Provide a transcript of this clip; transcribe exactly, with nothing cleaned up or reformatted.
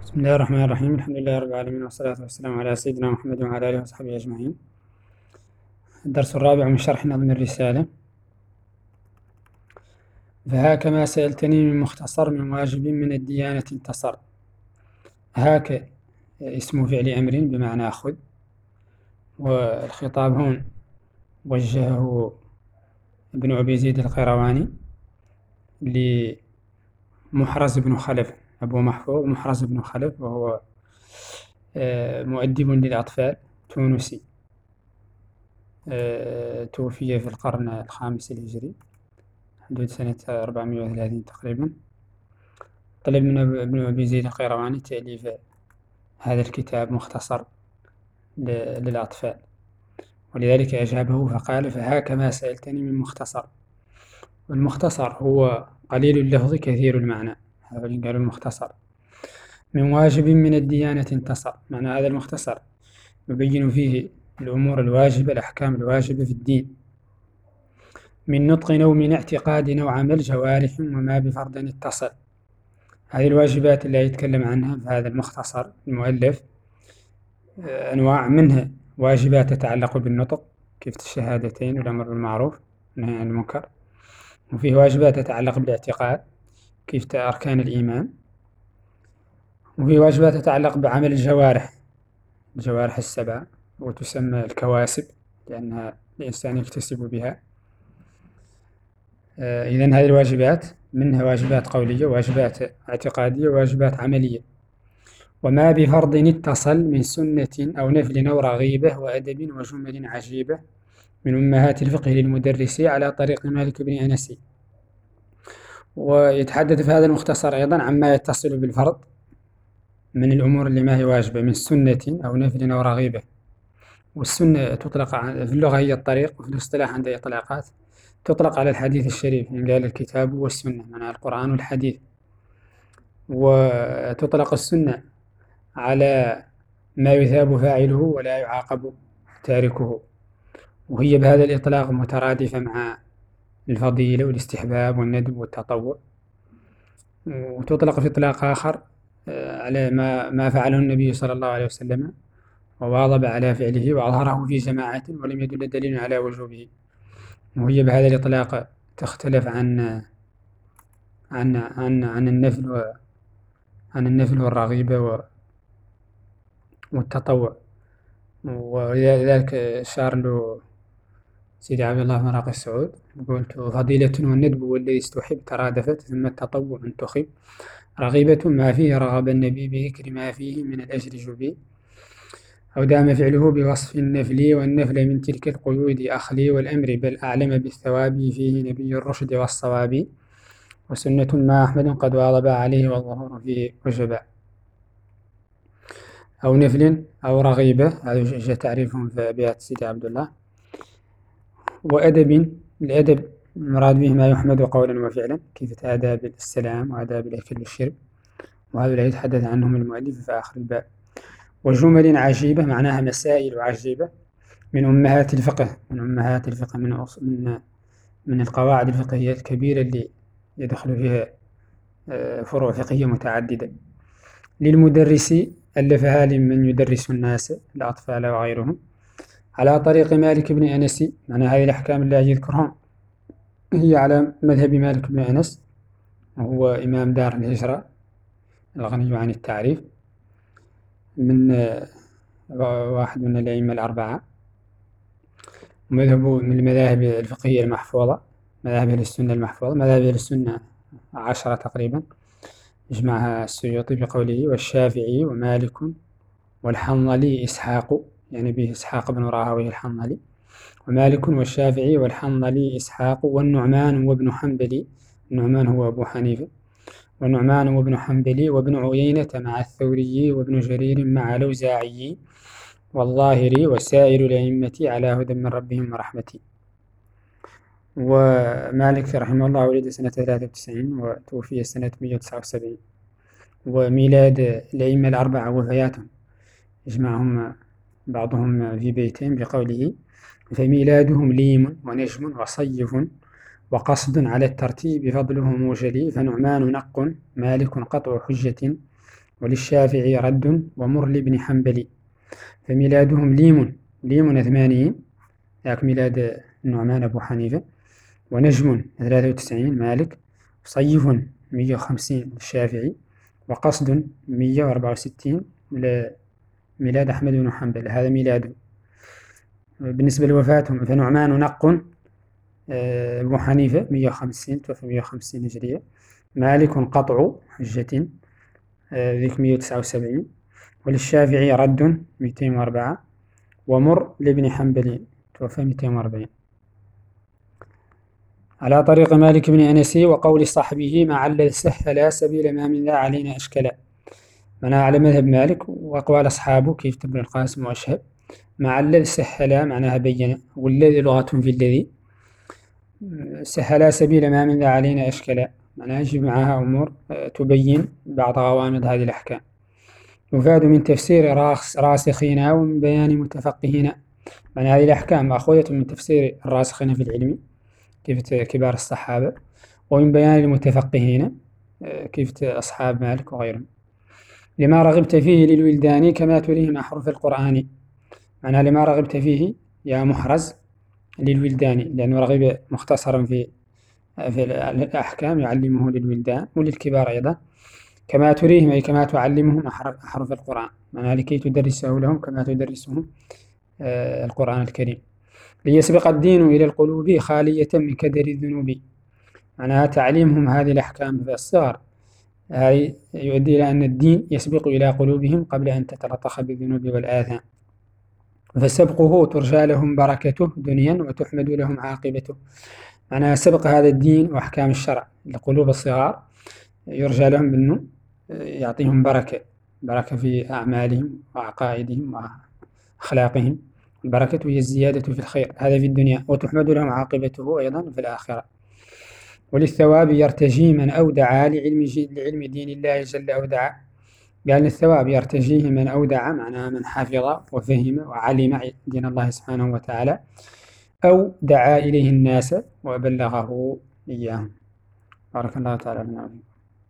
بسم الله الرحمن الرحيم. الحمد لله رب العالمين، والصلاة والسلام على سيدنا محمد وعلى آله وصحبه أجمعين. الدرس الرابع من شرح نظم الرسالة. فهاك ما سألتني من مختصر من واجب من الديانة انتصر. هاك اسم فعل أمر بمعنى خذ، والخطاب هون وجهه ابن أبي زيد القيرواني لمحرز بن خلف أبو محفوظ. محرز بن خلف وهو مؤدب للأطفال تونسي، توفي في القرن الخامس الهجري حدود سنة أربعمائة وثلاثين تقريبا. طلب من ابن أبي زيد القيرواني تأليف هذا الكتاب مختصر للأطفال، ولذلك أجابه فقال: فهاك ما سألتني من مختصر. والمختصر هو قليل اللفظ كثير المعنى، هذا اللي قالوا المختصر. من واجب من الديانة انتصر، معنى هذا المختصر يبين فيه الأمور الواجبة، الأحكام الواجبة في الدين، من نطق أو من اعتقاد أو عمل جوارح وما بفرض اتصل. هذه الواجبات اللي يتكلم عنها في هذا المختصر المؤلف أنواع، منها واجبات تتعلق بالنطق كيف الشهادتين والأمر بالمعروف والنهي عن المنكر، وفيه واجبات تتعلق بالاعتقاد كيف أركان الإيمان، وفيه واجبات تتعلق بعمل الجوارح، الجوارح السبعة وتسمى الكواسب لأنها الإنسان يكتسب بها. إذن هذه الواجبات منها واجبات قولية، واجبات اعتقادية، واجبات عملية. وما بفرض اتصل من سنة أو نفل أو رغيبة وأدب وجمل عجيبة، من أمهات الفقه للمدرس على طريق مالك بن أنس. ويتحدث في هذا المختصر أيضا عما يتصل بالفرض من الأمور اللي ما هي واجبة من سنة أو نفل أو رغيبة. والسنة تطلق في اللغة هي الطريق، وفي الاصطلاح عند إطلاقات تطلق على الحديث الشريف إن قال الكتاب والسنة، معناها القرآن والحديث. وتطلق السنة على ما يثاب فاعله ولا يعاقب تاركه، وهي بهذا الإطلاق مترادفة مع الفضيلة والاستحباب والندب والتطوع. وتطلق في إطلاق آخر على ما ما فعله النبي صلى الله عليه وسلم وواظب على فعله وأظهره في جماعة ولم يدل دليل على وجوبه، وهي بهذا الإطلاق تختلف عن عن عن عن النفل عن النفل والرغيبة والتطوع. ولذلك أشار له سيدي عبد الله بن راقي السعود، قلت: فضيلة والندب والذي استحب ترادفت، ثم التطوع أن تخب، رغيبة ما فيه رغب النبي بذكر ما فيه من الأجر جبي، أو دام فعله بوصف النفل، والنفل من تلك القيود أخلي، والأمر بل أعلم بالثواب فيه نبي الرشد والصواب، وسنة ما أحمد قد واظب عليه والظهور فيه وجبا. أو نفل أو رغيبة، هذا تعريفهم في أبيات سيدي عبد الله. وأدب، الأدب المراد به ما يحمد قولا وفعلا كيف آداب السلام وآداب الأكل والشرب، وهذا لا يتحدث عنهم المؤلف في آخر الباب. وجمل عجيبة معناها مسائل عجيبة، من أمهات الفقه، من أمهات الفقه من من من القواعد الفقهية الكبيرة اللي يدخل فيها فروع فقهية متعددة. للمدرس ألفها لمن يدرس الناس الأطفال وغيرهم، على طريق مالك بن أنس، معنى هذه الأحكام اللي يذكرهم هي على مذهب مالك بن أنس، وهو إمام دار الهجرة الغني عن التعريف، من واحد من الأئمة الأربعة، مذهبه من المذاهب الفقهية المحفوظة، مذاهب أهل السنة المحفوظة. مذاهب أهل السنة عشرة تقريبا يجمعها السيوطي بقوله: والشافعي ومالك والحنظلي إسحاق، يعني به إسحاق بن راهويه الحنظلي، ومالك والشافعي والحنظلي إسحاق، والنعمان وابن حنبل، النعمان هو أبو حنيفة، والنعمان وابن حنبل وابن عيينة مع الثوري وابن جرير مع الأوزاعي والظاهري وسائر الأئمة على هدى من ربهم ورحمة. ومالك رحمه الله ولد سنة ثلاثة وتسعين وتوفي سنة مئة وتسعة وسبعين. وميلاد الأئمة الأربعة وفياتهم يجمعهم بعضهم في بيتين بقوله: فميلادهم ليم ونجم وصيف وقصد على الترتيب فضله موجلي، فنعمان نق مالك قطع حجة وللشافعي رد ومر لابن حنبل فميلادهم ليم ليم ثمانين ذاك ميلاد النعمان أبو حنيفة، ونجم ثلاثة وتسعين مالك، صيف مية وخمسين للشافعي، وقصد مية وأربعة وستين ميلاد أحمد بن حنبل، هذا ميلاده. بالنسبة لوفاتهم فنعمان نق أبو حنيفة مية وخمسين توفى مية وخمسين هجرية، مالك قطع حجة ذيك مية وتسعة وسبعين، وللشافعي رد مئتين وأربعة، ومر لابن حنبل توفى مئتين وأربعين. على طريق مالك بن أنس وقول صحبه مع الذي سهل سبيل ما من ذا علينا أشكلا. معناها على مذهب مالك وأقوال أصحابه كيف ابن القاسم وأشهب، مع الذي سهل معناها بين، والذي لغة في الذي سهل سبيل ما من ذا علينا أشكلا، معناها يجب معها أمور تبين بعض غوامض هذه الأحكام. يفاد من تفسير راسخين ومن بيان متفقهين، معناها هذه الأحكام مأخوذة من تفسير الراسخين في العلم كيف كبار الصحابة، ومن بيان المتفقهين كيف أصحاب مالك وغيرهم. لما رغبت فيه للولدان كما تريهم أحرف القرآن، معناها لما رغبت فيه يا محرز للولدان، لأنه رغب مختصرا في في الأحكام يعلمه للولدان وللكبار أيضا، كما تريهم أي كما تعلمهم أحرف القرآن، معناها لكي تدرسه لهم كما تدرسهم القرآن الكريم. ليسبق الدين إلى القلوب خالية من كدر الذنوب، معناها تعليمهم هذه الأحكام في الصغر هذه يؤدي إلى أن الدين يسبق إلى قلوبهم قبل أن تتلطخ بالذنوب والآثام، فسبقه ترجى لهم بركته دنيا وتحمد لهم عاقبته، معناها سبق هذا الدين وأحكام الشرع لقلوب الصغار يرجى لهم بأنه يعطيهم بركة، بركة في أعمالهم وعقائدهم وأخلاقهم، البركة هي الزيادة في الخير هذا في الدنيا، وتحمد لهم عاقبته أيضا في الآخرة. وللثواب يرتجي من أودع لعلم, لعلم دين الله جل أودع، قال الثواب يرتجيه من أودع معناها من حفظ وفهم وعلم دين الله سبحانه وتعالى، أو دعا إليه الناس وبلغه إياهم. بارك الله تعالى.